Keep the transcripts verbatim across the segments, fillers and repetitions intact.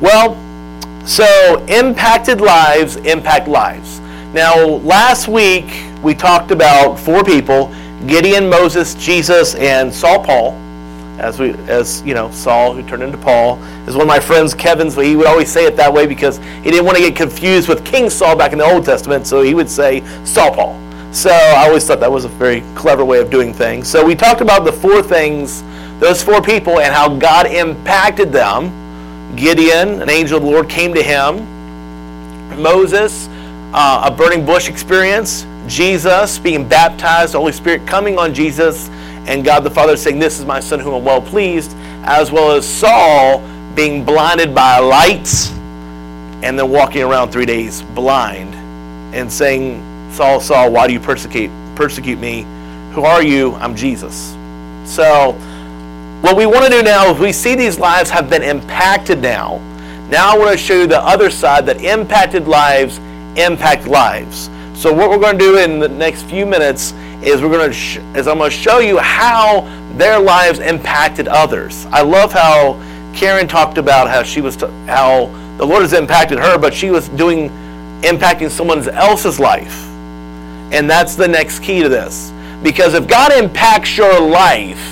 Well, so impacted lives impact lives. Now, last week we talked about four people: Gideon, Moses, Jesus, and Saul Paul. As we, as you know, Saul, who turned into Paul, is one of my friends, Kevin's. He would always say it that way because he didn't want to get confused with King Saul back in the Old Testament, so he would say Saul Paul. So I always thought that was a very clever way of doing things. So we talked about the four things, those four people, and how God impacted them. Gideon, an angel of the Lord came to him. Moses, uh, a burning bush experience. Jesus being baptized, the Holy Spirit coming on Jesus, and God the Father saying, "This is my Son whom I'm well pleased," as well as Saul being blinded by lights and then walking around three days blind and saying, "Saul, Saul, why do you persecute persecute me? Who are you? I'm Jesus." So what we want to do now is we see these lives have been impacted now. Now I want to show you the other side, that impacted lives impact lives. So what we're going to do in the next few minutes is we're going to sh- is I'm going to show you how their lives impacted others. I love how Karen talked about how she was t- how the Lord has impacted her, but she was doing impacting someone else's life. And that's the next key to this. Because if God impacts your life,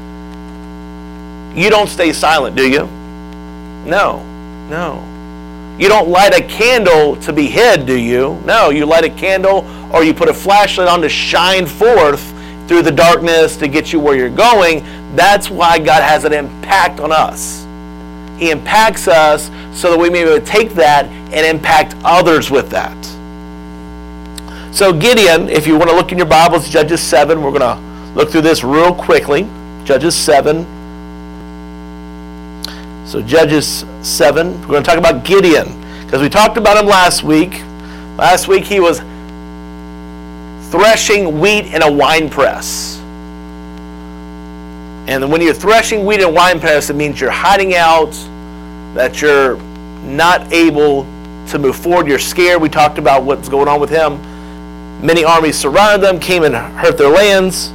you don't stay silent, do you? No, no. You don't light a candle to be hid, do you? No, you light a candle or you put a flashlight on to shine forth through the darkness to get you where you're going. That's why God has an impact on us. He impacts us so that we may be able to take that and impact others with that. So Gideon, if you want to look in your Bibles, Judges seven, we're going to look through this real quickly. Judges seven. So Judges seven, we're going to talk about Gideon, because we talked about him last week. Last week he was threshing wheat in a wine press. And when you're threshing wheat in a wine press, it means you're hiding out, that you're not able to move forward, you're scared. We talked about what's going on with him. Many armies surrounded them, came and hurt their lands.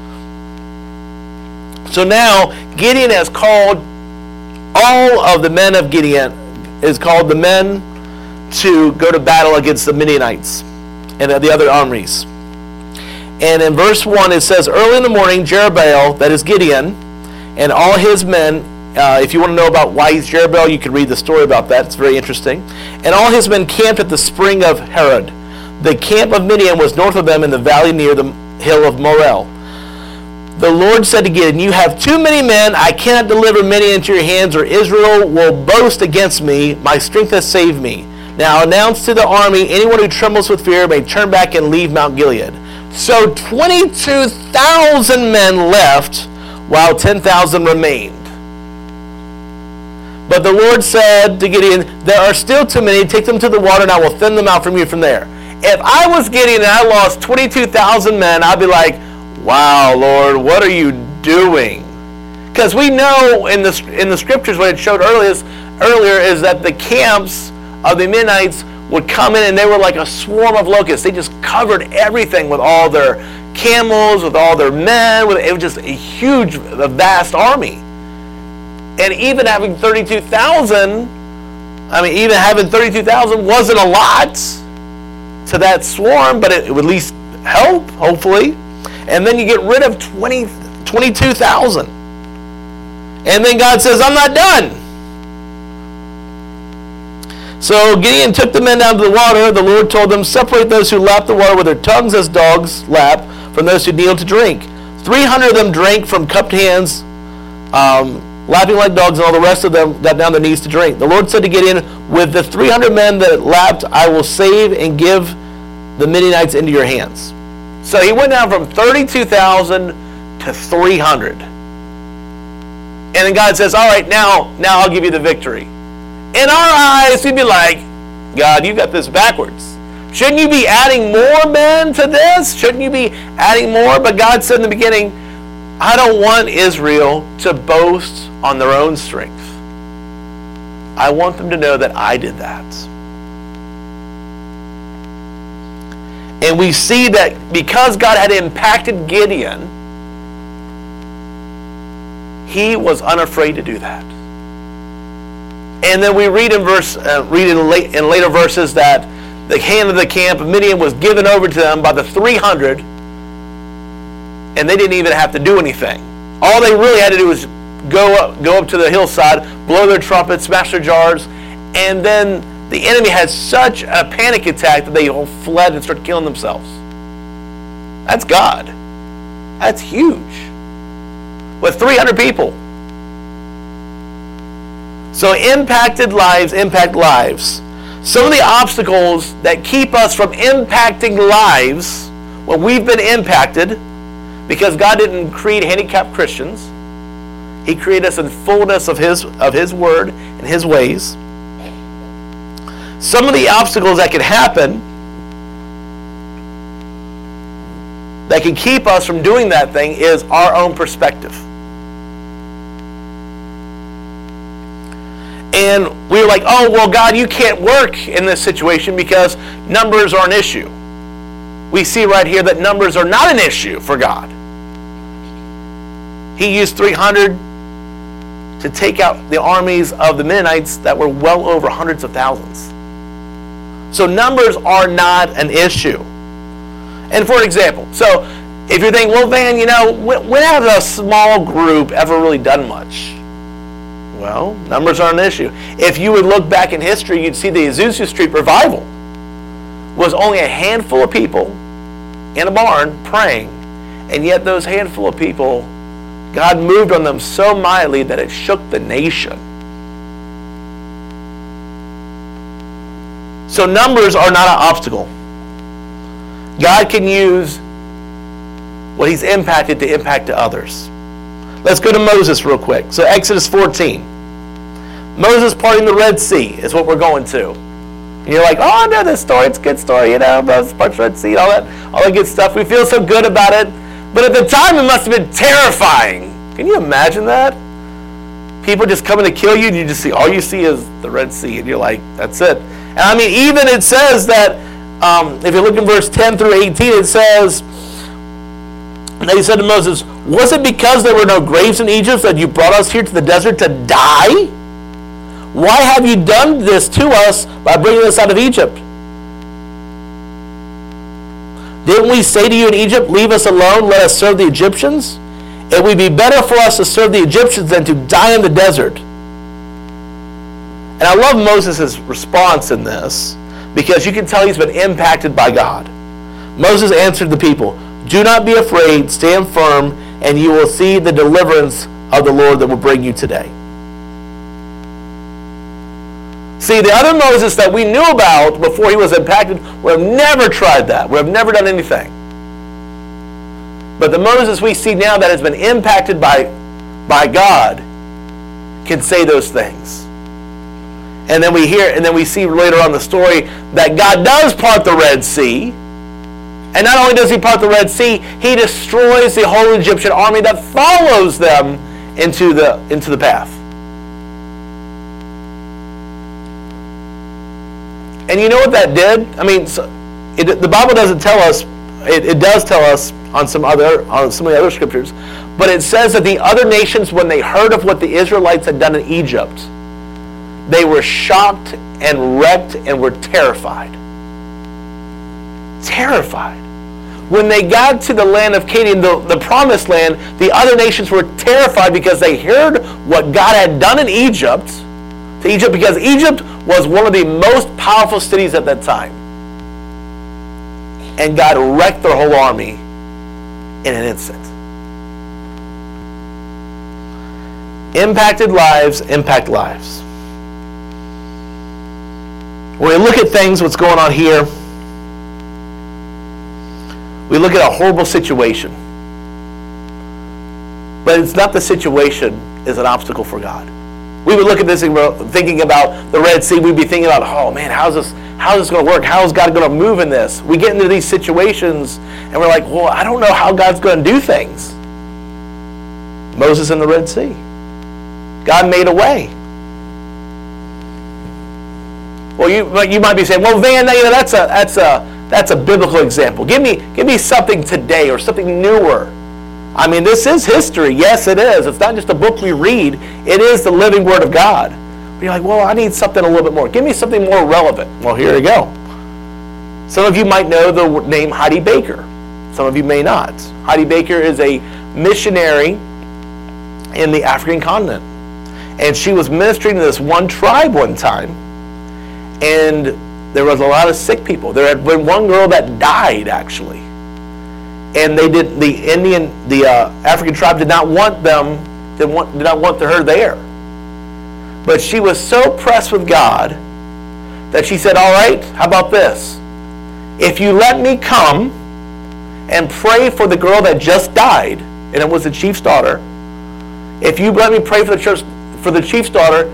So now Gideon has called all of the men of Gideon, is called the men to go to battle against the Midianites and the other armies. And in verse one it says, "Early in the morning, Jerubbaal," that is Gideon, "and all his men," uh, if you want to know about why he's Jerubbaal, you can read the story about that. It's very interesting. "And all his men camped at the spring of Harod. The camp of Midian was north of them in the valley near the hill of Moreh. The Lord said to Gideon, 'You have too many men. I cannot deliver many into your hands, or Israel will boast against me. My strength has saved me. Now announce to the army, anyone who trembles with fear may turn back and leave Mount Gilead.' So twenty-two thousand men left, while ten thousand remained. But the Lord said to Gideon, 'There are still too many. Take them to the water, and I will thin them out from you from there.'" If I was Gideon and I lost twenty-two thousand men, I'd be like, "Wow, Lord, what are you doing?" Because we know in the in the scriptures, what it showed earlier is, earlier is that the camps of the Midianites would come in and they were like a swarm of locusts. They just covered everything with all their camels, with all their men. With, it was just a huge, a vast army. And even having thirty-two thousand, I mean, even having thirty-two thousand wasn't a lot to that swarm, but it, it would at least help, hopefully. And then you get rid of twenty, twenty-two thousand. And then God says, "I'm not done." So Gideon took the men down to the water. The Lord told them, "Separate those who lap the water with their tongues as dogs lap from those who kneel to drink." three hundred of them drank from cupped hands, um, lapping like dogs, and all the rest of them got down their knees to drink. The Lord said to Gideon, "With the three hundred men that lapped, I will save and give the Midianites into your hands." So he went down from thirty-two thousand to three hundred. And then God says, "All right, now, now I'll give you the victory." In our eyes, we'd be like, "God, you got this backwards. Shouldn't you be adding more men to this? Shouldn't you be adding more?" But God said in the beginning, "I don't want Israel to boast on their own strength. I want them to know that I did that." And we see that because God had impacted Gideon, he was unafraid to do that. And then we read in verse, uh, read in, late, in later verses that the hand of the camp of Midian was given over to them by the three hundred, and they didn't even have to do anything. All they really had to do was go up, go up to the hillside, blow their trumpets, smash their jars, and then the enemy had such a panic attack that they all fled and started killing themselves. That's God. That's huge. With three hundred people. So impacted lives impact lives. Some of the obstacles that keep us from impacting lives when we've been impacted, because God didn't create handicapped Christians. He created us in fullness of His, of His Word and His ways. Some of the obstacles that can happen that can keep us from doing that thing is our own perspective. And we were like, oh, well, God, you can't work in this situation because numbers are an issue. We see right here that numbers are not an issue for God. He used three hundred to take out the armies of the Midianites that were well over hundreds of thousands. So numbers are not an issue. And for example, so if you're thinking, well, Van, you know, when has a small group ever really done much? Well, numbers are an issue. If you would look back in history, you'd see the Azusa Street revival was only a handful of people in a barn praying, and yet those handful of people, God moved on them so mightily that it shook the nation. So numbers are not an obstacle. God can use what He's impacted to impact to others. Let's go to Moses real quick. So Exodus fourteen. Moses parting the Red Sea is what we're going to. And you're like, oh, I know this story. It's a good story, you know, Moses parts the Red Sea, all that, all that good stuff. We feel so good about it. But at the time, it must have been terrifying. Can you imagine that? People just coming to kill you, and you just see, all you see is the Red Sea, and you're like, that's it. And I mean, even it says that, um, if you look in verse ten through eighteen, it says, and he said to Moses, was it because there were no graves in Egypt that you brought us here to the desert to die? Why have you done this to us by bringing us out of Egypt? Didn't we say to you in Egypt, leave us alone, let us serve the Egyptians? It would be better for us to serve the Egyptians than to die in the desert. And I love Moses' response in this, because you can tell he's been impacted by God. Moses answered the people, do not be afraid, stand firm, and you will see the deliverance of the Lord that will bring you today. See, the other Moses that we knew about before he was impacted would have never tried that, would have never done anything. But the Moses we see now that has been impacted by, by God can say those things. And then we hear, and then we see later on the story that God does part the Red Sea. And not only does He part the Red Sea, He destroys the whole Egyptian army that follows them into the, into the path. And you know what that did? I mean, so it, the Bible doesn't tell us. It, it does tell us on some other on some of the other scriptures, but it says that the other nations, when they heard of what the Israelites had done in Egypt, they were shocked and wrecked and were terrified. Terrified. When they got to the land of Canaan, the, the promised land, the other nations were terrified because they heard what God had done in Egypt, to Egypt, because Egypt was one of the most powerful cities at that time. And God wrecked their whole army in an instant. Impacted lives impact lives. When we look at things, what's going on here, we look at a horrible situation. But it's not the situation is an obstacle for God. We would look at this thinking about the Red Sea. We'd be thinking about, oh man, how's this, how's this going to work? How is God going to move in this? We get into these situations and we're like, well, I don't know how God's going to do things. Moses in the Red Sea. God made a way. Well, you you might be saying, well, Van, you know, that's a that's a that's a biblical example. Give me give me something today or something newer. I mean, this is history. Yes, it is. It's not just a book we read. It is the living Word of God. But you're like, well, I need something a little bit more. Give me something more relevant. Well, here you go. Some of you might know the name Heidi Baker. Some of you may not. Heidi Baker is a missionary in the African continent. And she was ministering to this one tribe one time. And there was a lot of sick people. There had been one girl that died, actually. And they did, the Indian, the uh, African tribe did not want them, did, want, did not want her there. But she was so pressed with God that she said, all right, how about this? If you let me come and pray for the girl that just died, and it was the chief's daughter, if you let me pray for the church, for the chief's daughter,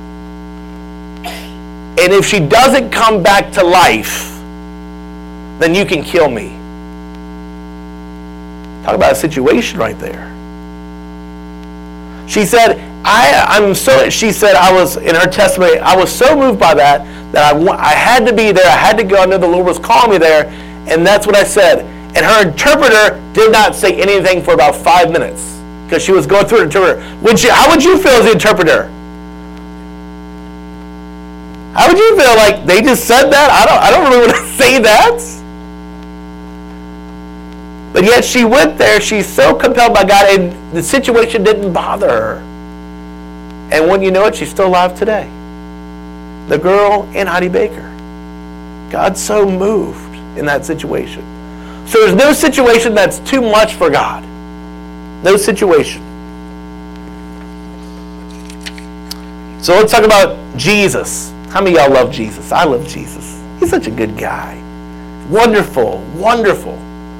and if she doesn't come back to life, then you can kill me. Talk about a situation right there. She said, I, I'm so, she said, I was, in her testimony, I was so moved by that, that I, I had to be there, I had to go, I know the Lord was calling me there, and that's what I said. And her interpreter did not say anything for about five minutes, because she was going through an interpreter. Would you, how would you feel as the interpreter? How would you feel? Like, they just said that? I don't, I don't really want to say that. But yet she went there, she's so compelled by God, and the situation didn't bother her. And when you know it, she's still alive today. The girl in Heidi Baker. God's so moved in that situation. So there's no situation that's too much for God. No situation. So let's talk about Jesus. How many of y'all love Jesus? I love Jesus. He's such a good guy. Wonderful, wonderful.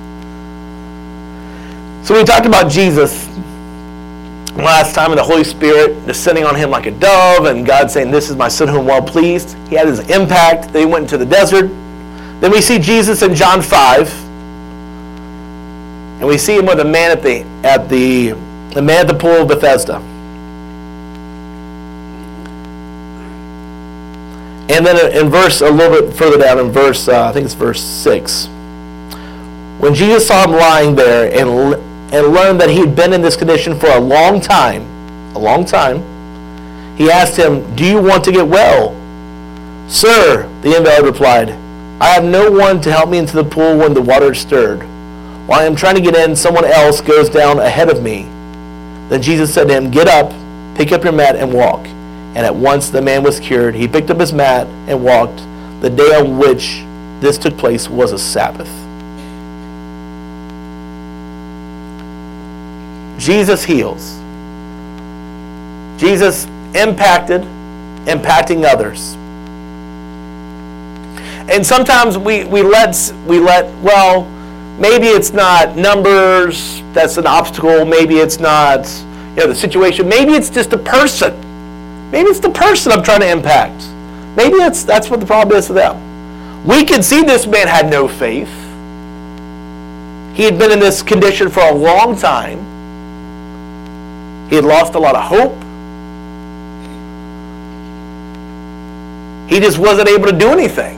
So we talked about Jesus last time, and the Holy Spirit descending on him like a dove, and God saying, this is my son whom I'm well pleased. He had his impact. Then he went into the desert. Then we see Jesus in John five, and we see him with a man at the at the the man at the pool of Bethesda. And then in verse a little bit further down, in verse uh, I think it's verse six, when Jesus saw him lying there and and learned that he had been in this condition for a long time, a long time, he asked him, do you want to get well? Sir, the invalid replied, I have no one to help me into the pool when the water is stirred. While I am trying to get in, someone else goes down ahead of me. Then Jesus said to him, get up, pick up your mat and walk. And at once the man was cured. He picked up his mat and walked. The day on which this took place was a Sabbath. Jesus heals. Jesus impacted, impacting others. And sometimes we, we let, we let, well, maybe it's not numbers, that's an obstacle, maybe it's not, you know, the situation, maybe it's just a person. Maybe it's the person I'm trying to impact. Maybe that's, that's what the problem is for them. We can see this man had no faith. He had been in this condition for a long time. He had lost a lot of hope. He just wasn't able to do anything.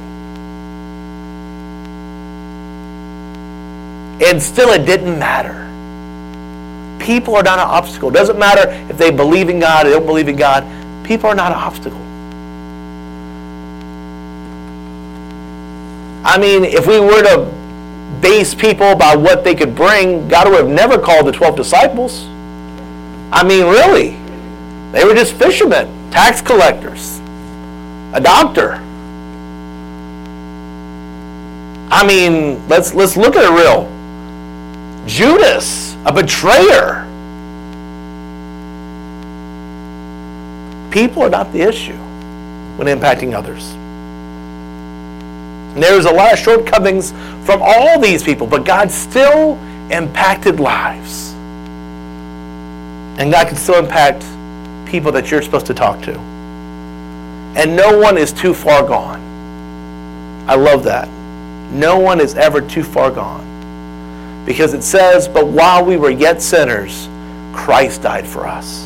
And still it didn't matter. People are not an obstacle. It doesn't matter if they believe in God or they don't believe in God. People are not an obstacle. I mean, if we were to base people by what they could bring, God would have never called the twelve disciples. I mean, really. They were just fishermen, tax collectors, a doctor. I mean, let's let's look at it real. Judas, a betrayer. People are not the issue when impacting others. And there's a lot of shortcomings from all these people, but God still impacted lives. And God can still impact people that you're supposed to talk to. And no one is too far gone. I love that. No one is ever too far gone. Because it says, but while we were yet sinners, Christ died for us.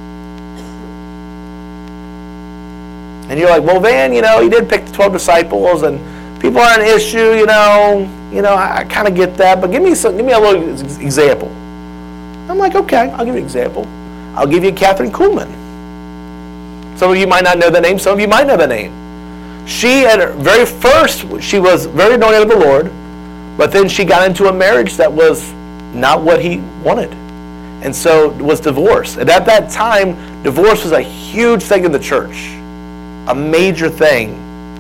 And you're like, well, Van, you know, he did pick the twelve disciples, and people are an issue, you know. You know, I, I kind of get that, but give me some, give me a little example. I'm like, okay, I'll give you an example. I'll give you Catherine Kuhlman. Some of you might not know the name. Some of you might know the name. She, at her very first, she was very anointed of the Lord, but then she got into a marriage that was not what he wanted. And so was divorced. And at that time, divorce was a huge thing in the church. A major thing.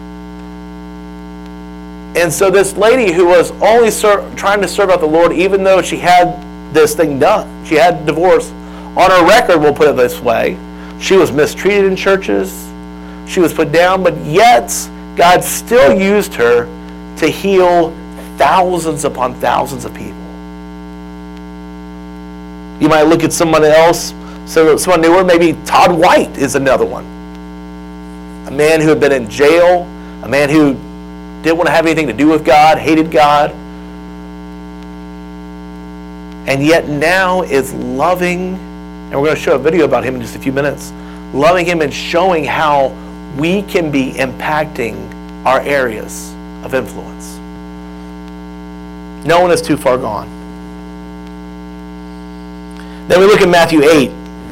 And so this lady who was only ser- trying to serve out the Lord, even though she had this thing done, she had divorce on her record, we'll put it this way. She was mistreated in churches. She was put down, but yet God still used her to heal thousands upon thousands of people. You might look at someone else, so someone newer, maybe Todd White is another one. A man who had been in jail, a man who didn't want to have anything to do with God, hated God, and yet now is loving, and we're going to show a video about him in just a few minutes, loving him and showing how we can be impacting our areas of influence. No one is too far gone. Then we look at Matthew eight.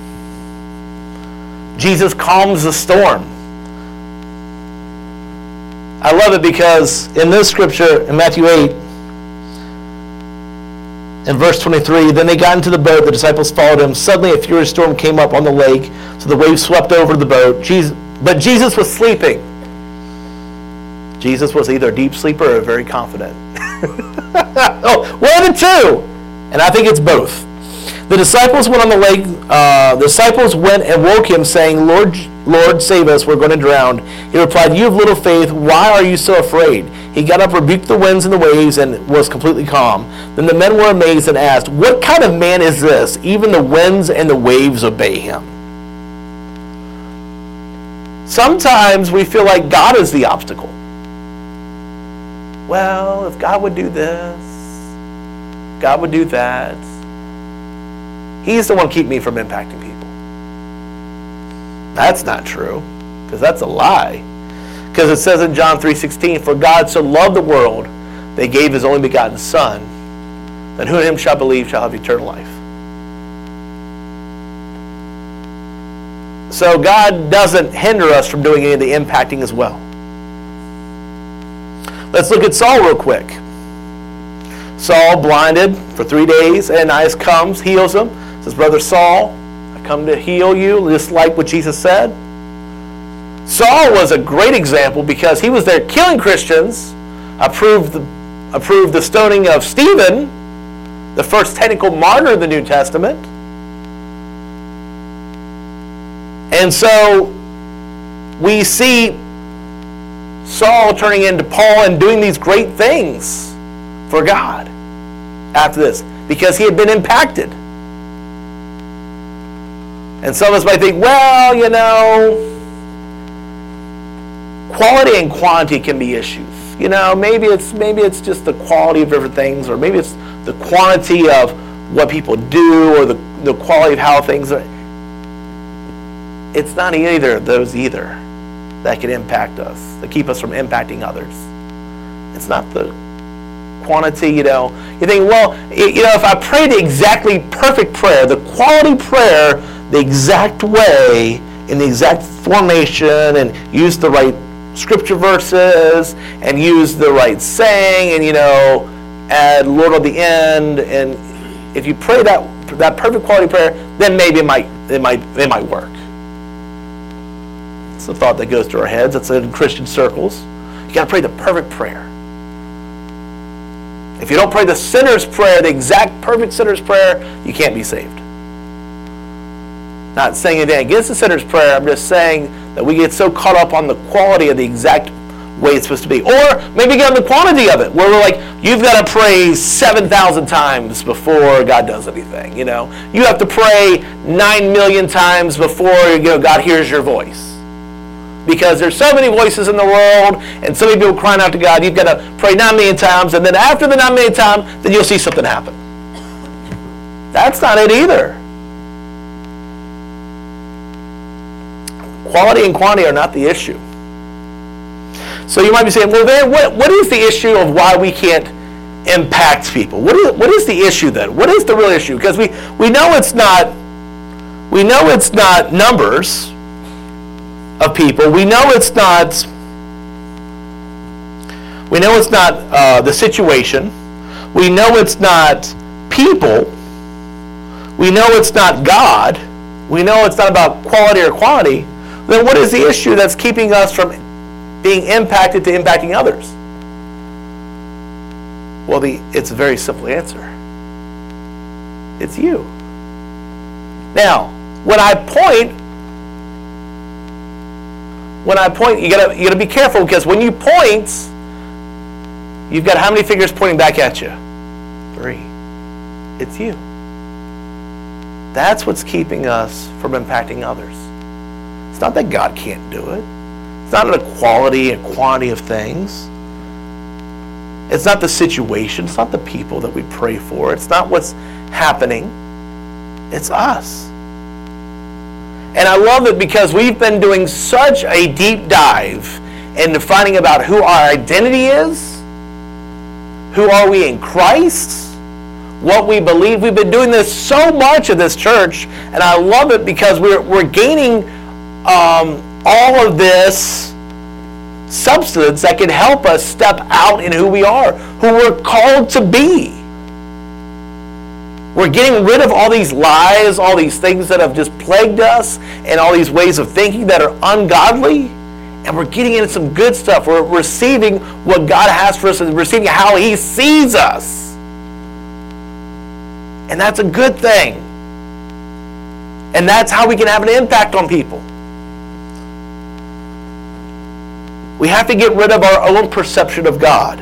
Jesus calms the storm. I love it because in this scripture, in Matthew eight, in verse twenty-three, then they got into the boat, the disciples followed him. Suddenly a furious storm came up on the lake, so the waves swept over the boat. Jesus, but Jesus was sleeping. Jesus was either a deep sleeper or very confident. Oh, one of the two. And I think it's both. The disciples went on the lake. Uh, the disciples went and woke him, saying, Lord, Lord, save us, we're going to drown. He replied, you have little faith, why are you so afraid? He got up, rebuked the winds and the waves, and was completely calm. Then the men were amazed and asked, what kind of man is this? Even the winds and the waves obey him. Sometimes we feel like God is the obstacle. Well, if God would do this, God would do that. He's the one keeping me from impacting people. That's not true, because that's a lie. Because it says in John three sixteen, for God so loved the world, that he gave his only begotten Son, that who in him shall believe shall have eternal life. So God doesn't hinder us from doing any of the impacting as well. Let's look at Saul real quick. Saul, blinded for three days, Ananias comes, heals him, says, Brother Saul, I come to heal you, just like what Jesus said. Saul was a great example because he was there killing Christians, approved the, approved the stoning of Stephen, the first technical martyr in the New Testament. And so we see Saul turning into Paul and doing these great things for God after this because he had been impacted. And some of us might think, well, you know, quality and quantity can be issues. You know, maybe it's maybe it's just the quality of different things, or maybe it's the quantity of what people do, or the, the quality of how things are. It's not either of those either that can impact us, that keep us from impacting others. It's not the quantity, you know. You think, well, you know, if I pray the exactly perfect prayer, the quality prayer, the exact way, in the exact formation, and use the right scripture verses, and use the right saying, and, you know, add Lord at the end, and if you pray that that perfect quality prayer, then maybe it might it might it might work. It's a thought that goes through our heads. It's in Christian circles. You got to pray the perfect prayer. If you don't pray the sinner's prayer, the exact perfect sinner's prayer, you can't be saved. Not saying anything against the sinner's prayer. I'm just saying that we get so caught up on the quality of the exact way it's supposed to be. Or maybe get on the quantity of it, where we're like, you've got to pray seven thousand times before God does anything. You know, you have to pray nine million times before, you know, God hears your voice. Because there's so many voices in the world, and so many people crying out to God, you've got to pray nine million times, and then after the nine million times, then you'll see something happen. That's not it either. Quality and quantity are not the issue. So you might be saying, well, then what, what is the issue of why we can't impact people? What is, what is the issue then? What is the real issue? Because we, we know it's not we know it's not numbers. of people. We know it's not, we know it's not uh, the situation. We know it's not people. We know it's not God. We know it's not about quality or quantity. Then what is the issue that's keeping us from being impacted to impacting others? Well, the, it's a very simple answer. It's you. Now, when I point, when I point, you gotta you gotta be careful, because when you point, you've got how many fingers pointing back at you? Three. It's you. That's what's keeping us from impacting others. It's not that God can't do it. It's not a quality and quantity of things. It's not the situation. It's not the people that we pray for. It's not what's happening. It's us. And I love it because we've been doing such a deep dive into finding about who our identity is, who are we in Christ, what we believe. We've been doing this so much at this church, and I love it because we're we're gaining um, all of this substance that can help us step out in who we are, who we're called to be. We're getting rid of all these lies, all these things that have just plagued us, and all these ways of thinking that are ungodly, and we're getting into some good stuff. We're receiving what God has for us and receiving how He sees us. And that's a good thing. And that's how we can have an impact on people. We have to get rid of our own perception of God.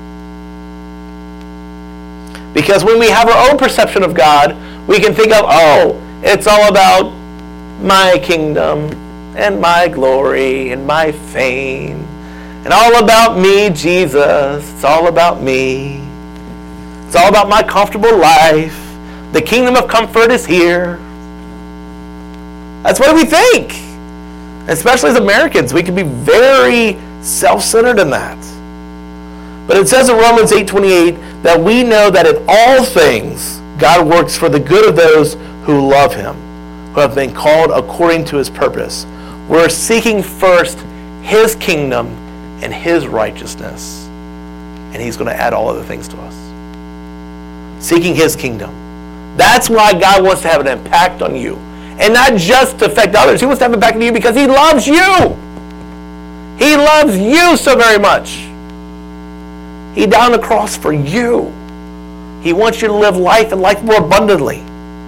Because when we have our own perception of God, we can think of, oh, it's all about my kingdom and my glory and my fame and all about me, Jesus. It's all about me. It's all about my comfortable life. The kingdom of comfort is here. That's what we think. Especially as Americans, we can be very self-centered in that. But it says in Romans eight twenty-eight that we know that in all things God works for the good of those who love Him, who have been called according to His purpose. We're seeking first His kingdom and His righteousness, and He's going to add all other things to us. Seeking His kingdom. That's why God wants to have an impact on you. And not just to affect others. He wants to have an impact on you because He loves you. He loves you so very much. He died on the cross for you. He wants you to live life and life more abundantly.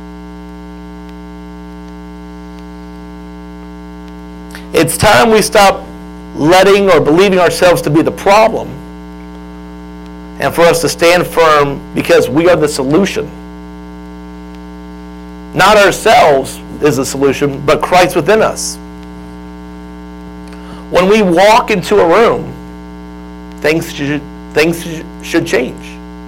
It's time we stop letting or believing ourselves to be the problem, and for us to stand firm because we are the solution. Not ourselves is the solution, but Christ within us. When we walk into a room, things should, things should change.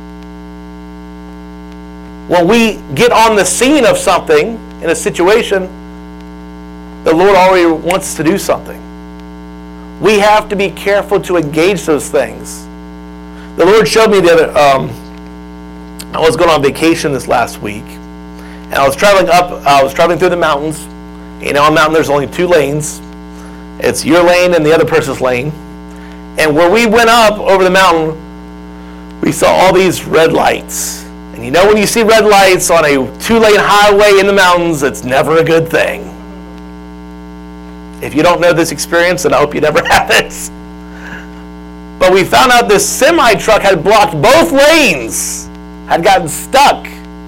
When we get on the scene of something in a situation, the Lord already wants us to do something. We have to be careful to engage those things. The Lord showed me the other, um, I was going on vacation this last week, and I was traveling up, I was traveling through the mountains. You know, on a mountain there's only two lanes. It's your lane and the other person's lane. And where we went up over the mountain, we saw all these red lights. And you know, when you see red lights on a two-lane highway in the mountains, it's never a good thing. If you don't know this experience, then I hope you never have it. But we found out this semi-truck had blocked both lanes, had gotten stuck.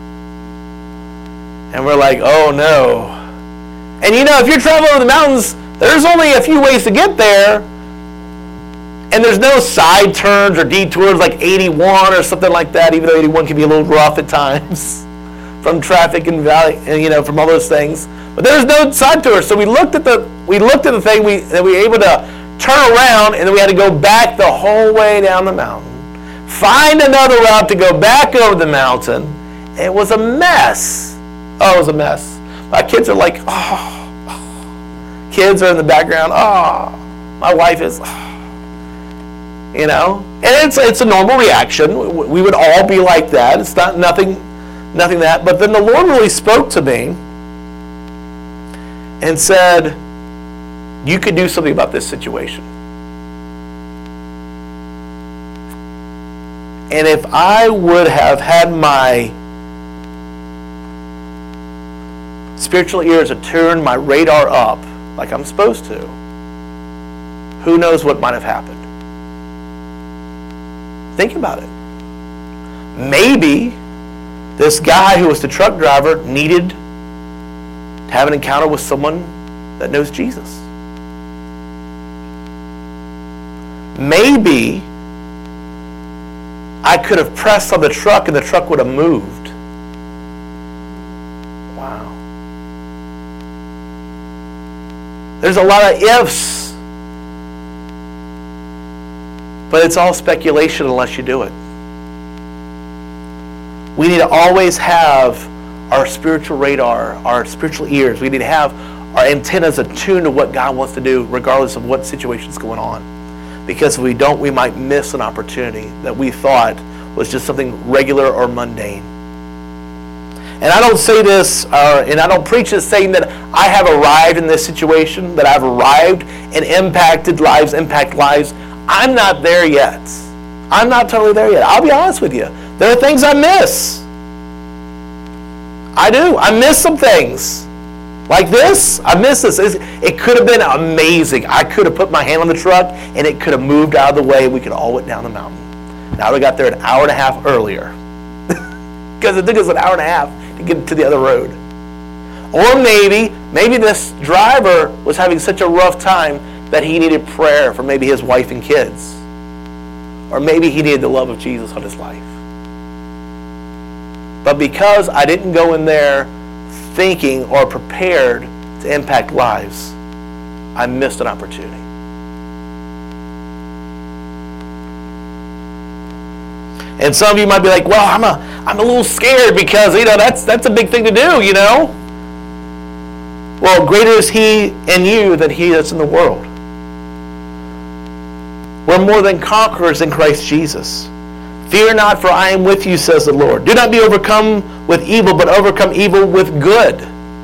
And we're like, oh no. And you know, if you're traveling over the mountains, there's only a few ways to get there. And there's no side turns or detours like eighty-one or something like that, even though eighty-one can be a little rough at times from traffic and valley, and you know, from all those things. But there's no side tours. So we looked at the we looked at the thing, we that we were able to turn around, and then we had to go back the whole way down the mountain. Find another route to go back over the mountain. It was a mess. Oh, it was a mess. My kids are like, oh. Kids are in the background. Oh, my wife is, oh. You know, and it's it's a normal reaction. We would all be like that. It's not nothing, nothing that. But then the Lord really spoke to me and said, you could do something about this situation. And if I would have had my spiritual ears attuned, my radar up like I'm supposed to, who knows what might have happened? Think about it. Maybe this guy who was the truck driver needed to have an encounter with someone that knows Jesus. Maybe I could have pressed on the truck and the truck would have moved. Wow. There's a lot of ifs. But it's all speculation unless you do it. We need to always have our spiritual radar, our spiritual ears. We need to have our antennas attuned to what God wants to do regardless of what situation is going on. Because if we don't, we might miss an opportunity that we thought was just something regular or mundane. And I don't say this, uh, and I don't preach this saying that I have arrived in this situation, that I've arrived and impacted lives, impact lives. I'm not there yet. I'm not totally there yet. I'll be honest with you. There are things I miss. I do. I miss some things. Like this, I miss this. It could have been amazing. I could have put my hand on the truck and it could have moved out of the way. We could all went down the mountain. Now we got there an hour and a half earlier. Because it took us an hour and a half to get to the other road. Or maybe, maybe this driver was having such a rough time that he needed prayer for maybe his wife and kids. Or maybe he needed the love of Jesus on his life. But because I didn't go in there thinking or prepared to impact lives, I missed an opportunity. And some of you might be like, well, I'm a I'm a little scared because, you know, that's that's a big thing to do, you know. Well, greater is he in you than he that's in the world. We're more than conquerors in Christ Jesus. Fear not, for I am with you, says the Lord. Do not be overcome with evil, but overcome evil with good.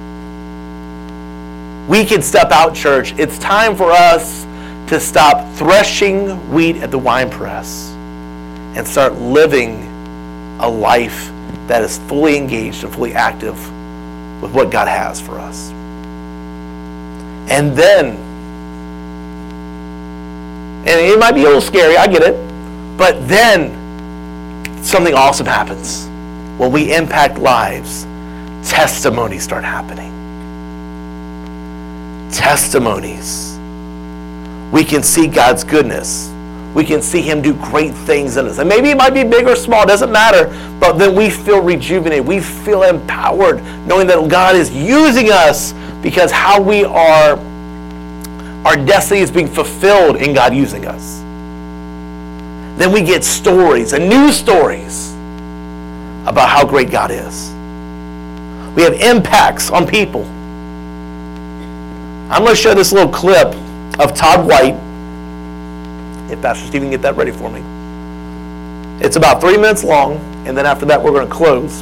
We can step out, church. It's time for us to stop threshing wheat at the winepress and start living a life that is fully engaged and fully active with what God has for us. And then, and it might be a little scary, I get it, but then something awesome happens. When we impact lives, testimonies start happening. Testimonies. We can see God's goodness. We can see him do great things in us. And maybe it might be big or small, it doesn't matter. But then we feel rejuvenated. We feel empowered knowing that God is using us because how we are, our destiny is being fulfilled in God using us. Then we get stories and new stories about how great God is. We have impacts on people. I'm going to show this little clip of Todd White. If Pastor Stephen can get that ready for me. It's about three minutes long, and then after that we're going to close.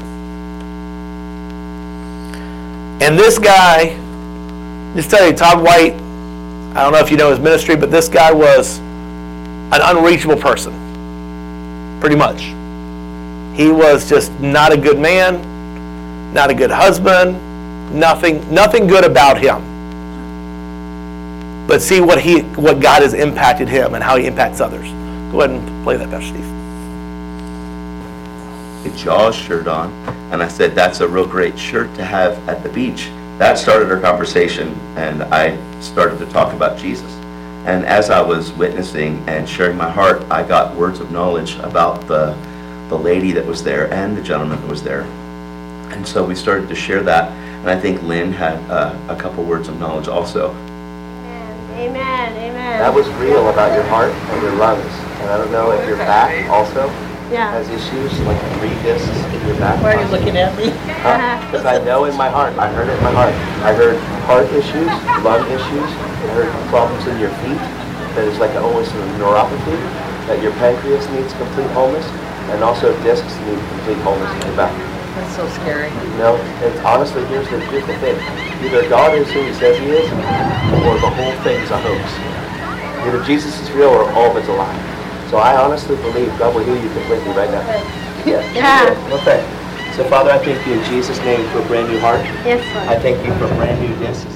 And this guy, just tell you, Todd White, I don't know if you know his ministry, but this guy was an unreachable person. Pretty much. He was just not a good man, not a good husband, nothing, nothing good about him. But see what he, what God has impacted him and how he impacts others. Go ahead and play that, Pastor Steve. A Jaws shirt on, and I said, that's a real great shirt to have at the beach. That started our conversation, and I started to talk about Jesus. And as I was witnessing and sharing my heart, I got words of knowledge about the, the lady that was there and the gentleman that was there. And so we started to share that, and I think Lynn had uh, a couple words of knowledge also. Amen, amen. That was real about your heart and your lungs. And I don't know if your back also yeah. has issues, like three discs in your back. Why are you looking at me? Because I know in my heart, I heard it in my heart. I heard heart issues, lung issues, I heard problems in your feet, that is like almost a neuropathy, that your pancreas needs complete wholeness, and also discs need complete wholeness in your back. That's so scary. You know, and honestly, here's the, here's the thing. Either God is who he says he is, or the whole thing is a hoax. Either Jesus is real or all of it's a lie. So I honestly believe God will heal you completely right now. Yeah. Yeah. Okay. So Father, I thank you in Jesus' name for a brand new heart. Yes, Lord. I thank you for brand new discs.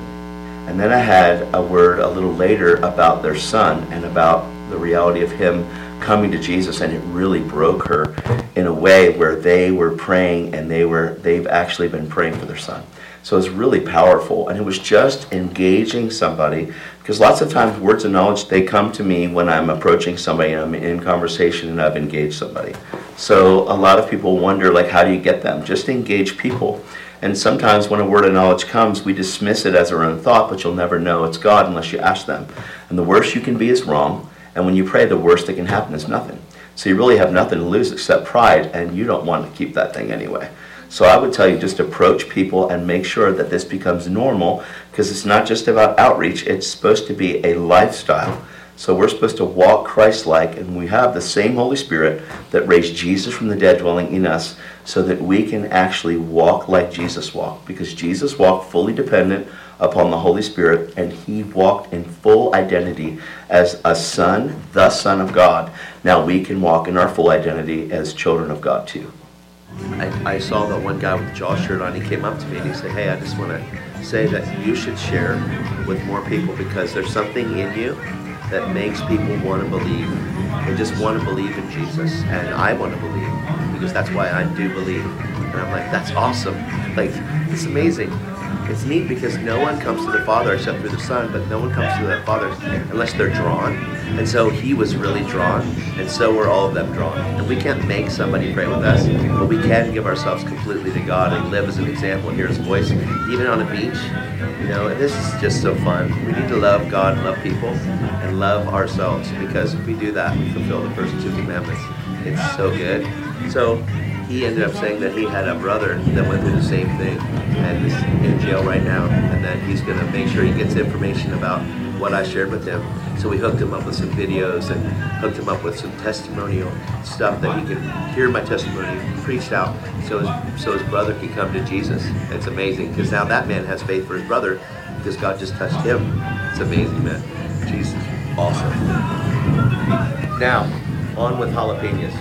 And then I had a word a little later about their son and about the reality of him coming to Jesus, and it really broke her in a way where they were praying, and they were they've actually been praying for their son. So it's really powerful, and it was just engaging somebody, because lots of times words of knowledge, they come to me when I'm approaching somebody and I'm in conversation and I've engaged somebody. So a lot of people wonder, like, how do you get them? Just engage people. And sometimes when a word of knowledge comes, we dismiss it as our own thought, but you'll never know it's God unless you ask them. And the worst you can be is wrong, and when you pray, the worst that can happen is nothing. So you really have nothing to lose except pride, and you don't want to keep that thing anyway. So I would tell you, just approach people and make sure that this becomes normal, because it's not just about outreach, it's supposed to be a lifestyle. So we're supposed to walk Christ-like, and we have the same Holy Spirit that raised Jesus from the dead dwelling in us, so that we can actually walk like Jesus walked, because Jesus walked fully dependent upon the Holy Spirit, and he walked in full identity as a son, the Son of God. Now we can walk in our full identity as children of God too. I, I saw that one guy with the jaw shirt on. He came up to me and he said, hey, I just want to say that you should share with more people, because there's something in you that makes people want to believe. They just want to believe in Jesus, and I want to believe, because that's why I do believe. And I'm like, that's awesome. Like, it's amazing. It's neat, because no one comes to the Father except through the Son, but no one comes to the Father unless they're drawn. And so he was really drawn, and so were all of them drawn. And we can't make somebody pray with us, but we can give ourselves completely to God and live as an example, hear his voice, even on a beach. You know, and this is just so fun. We need to love God, love people, and love ourselves, because if we do that, we fulfill the first two commandments. It's so good. So he ended up saying that he had a brother that went through the same thing and is in jail right now, and that he's going to make sure he gets information about what I shared with him. So we hooked him up with some videos and hooked him up with some testimonial stuff that he can hear my testimony preached out, so his, so his brother can come to Jesus. It's amazing, because now that man has faith for his brother, because God just touched him. It's amazing, man. Jesus, awesome. Now, on with jalapenos.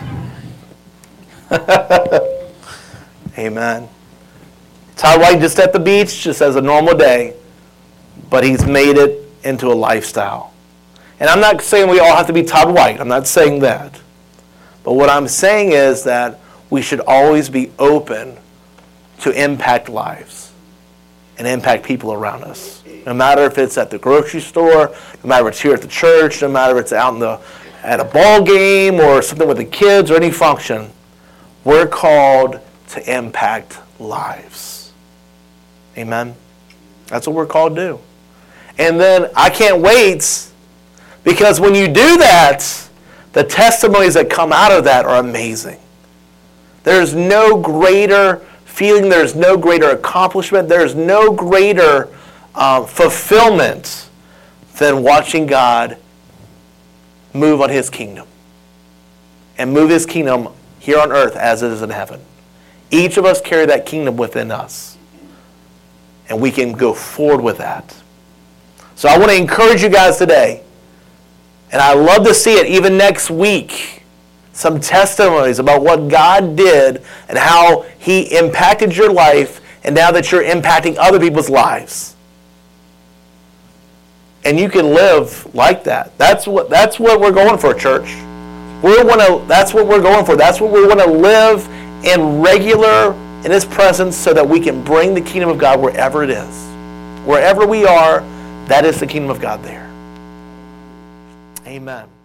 Amen. Todd White just at the beach, just as a normal day, but he's made it into a lifestyle. And I'm not saying we all have to be Todd White. I'm not saying that. But what I'm saying is that we should always be open to impact lives and impact people around us. No matter if it's at the grocery store, no matter if it's here at the church, no matter if it's out in the at a ball game or something with the kids or any function, we're called to impact lives. Amen? That's what we're called to do. And then I can't wait, because when you do that, the testimonies that come out of that are amazing. There's no greater feeling, there's no greater accomplishment, there's no greater uh, fulfillment than watching God move on his kingdom. And move his kingdom here on earth as it is in heaven. Each of us carry that kingdom within us. And we can go forward with that. So I want to encourage you guys today, and I love to see it even next week, some testimonies about what God did and how he impacted your life, and now that you're impacting other people's lives. And you can live like that. That's what that's what we're going for, church. We want to that's what we're going for. That's what we want to live in regular in his presence, so that we can bring the kingdom of God wherever it is. Wherever we are, that is the kingdom of God there. Amen.